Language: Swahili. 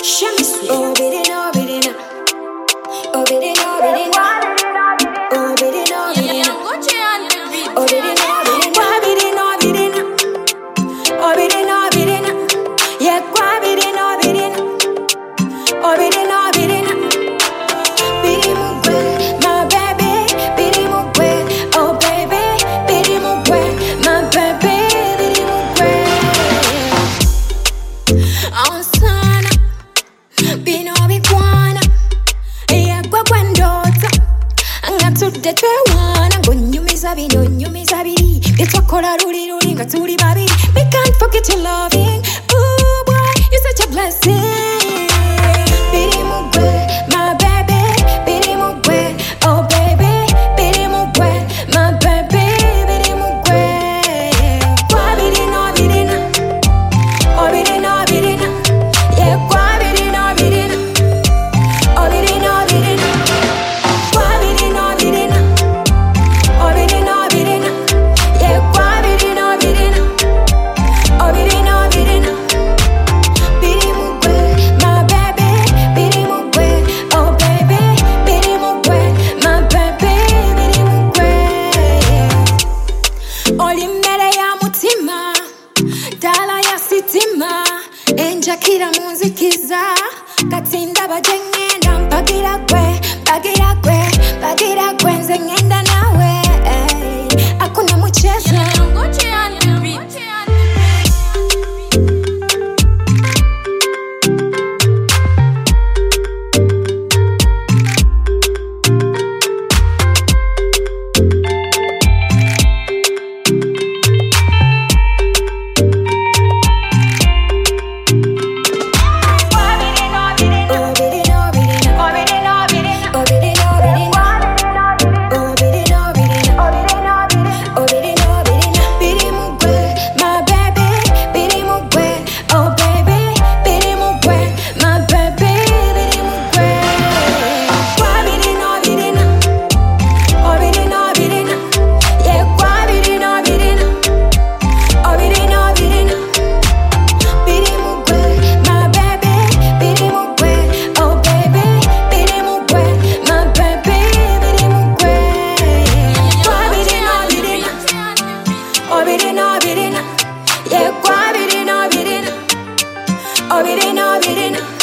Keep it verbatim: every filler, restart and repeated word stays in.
Shamsi. Oh, bidina, bidina. Oh, bidina, bidina. Oh, bidina, bidina. Oh, bidina, bidina. Kwa bidina, bidina. Oh, bidina, bidina. Yeah, kwa bidina, bidina. Oh, bidina, bidina. Bidi mugwe, my baby. Bidi mugwe, oh baby. Bidi mugwe, my baby. Bidi mugwe. On sana, bino bikwana. Yeah, kwa kwa ndota. Angatudde twewana ng'onyumiza bino nyumiza biri byetwakola luli luli nga tuli babiri. We can't forget your loving. Ooh boy, you're such a blessing. Bidi mugwe, my baby. Bidi mugwe, oh baby. Bidi mugwe, my baby. Bidi mugwe. Kwa bidina, bidina. Oh bidina, bidina. Yeah, kwa bidina, bidina. Oh bidina, bidina. Kwa bidina, bidina. Oh bidina, bidina. Yeah, kwa bidina, bidina. Oh bidina, bidina. Bidi mugwe, my baby. Bidi mugwe, oh baby. Bidi mugwe, my baby. Bidi mugwe. Oli mmere ya mutima, ddala ya sitima, enjakira mu nzikiza, kati ndaba gye ŋŋenda mpagira gwe, mpagira gwe, mpagira gwe, nze ŋŋenda nawe, eh, hakuna muchezo. Oh bidina, bidina. Oh bidina, bidina. Oh bidina, bidina. Oh bidina, bidina. Oh bidina, bidina. Bidi mugwe, my baby. Bidi mugwe, oh baby. Bidi mugwe, my baby. Bidi mugwe. Kwa bidina, bidina. Oh bidina, bidina. Yeah, kwa bidina, bidina. Oh bidina, bidina. Bidi mugwe, my baby. Bidi mugwe, oh baby. Bidi mugwe, my baby. Bidi mugwe. Kwa bidina, bidina. Oh bidina, bidina. Yeah, kwa bidina, bidina. Oh bidina, bidina.